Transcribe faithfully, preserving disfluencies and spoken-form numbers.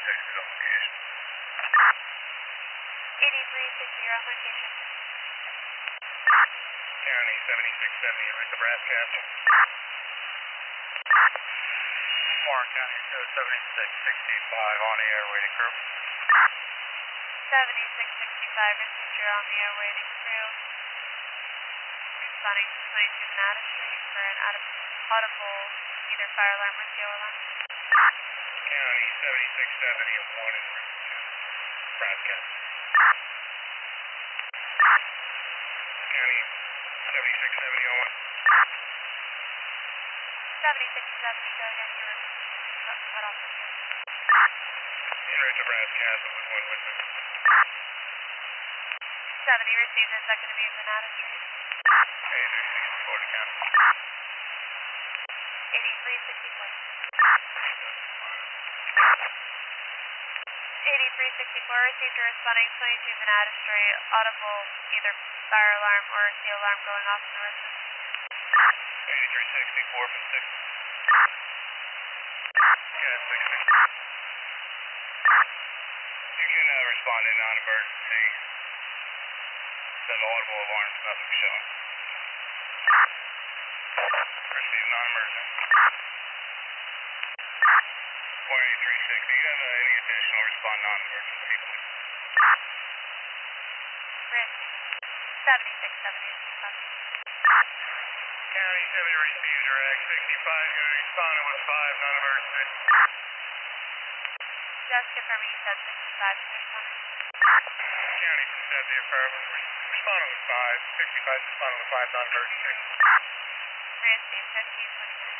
sixty on location. eighty-three sixty, you're on location. County seventy-six seventy, right to Brass Castle. Warren County, seventy-six sixty-five on the air, waiting crew. seventy-six sixty-five, received, you're on the air, waiting crew. Responding to twenty-two Venata Street for an audible either fire alarm or C O alarm. County seventy-six seventy, one en route to Brass Castle. County seventy-six seventy, oh one. seventy-six seventy, go again, you were cut, cut off again. En route to Brass Castle with one witness. seventy, received, is that going to be Venata Street? Hey, there, Florida County. eighty-three sixty-four. eighty-three sixty-four, received, you're responding twenty-two Venata Street, audible either fire alarm or C alarm going off in the residence. eighty-three sixty-four from six. Yeah, sixty. You can uh, respond in non-emergency. Said audible alarms, nothing showing. Receive non-emergent. one eighty-three sixty, you have uh, any additional respond non-emergency, please? Received. seventy-six seventy is responding. County seventy received, direct sixty-five, going to be responding with five non-emergency. Just confirming you said sixty-five is responding. County from seventy, affirmative, responding with five, sixty-five responding with five non-emergency. Received, fifteen twenty-nine.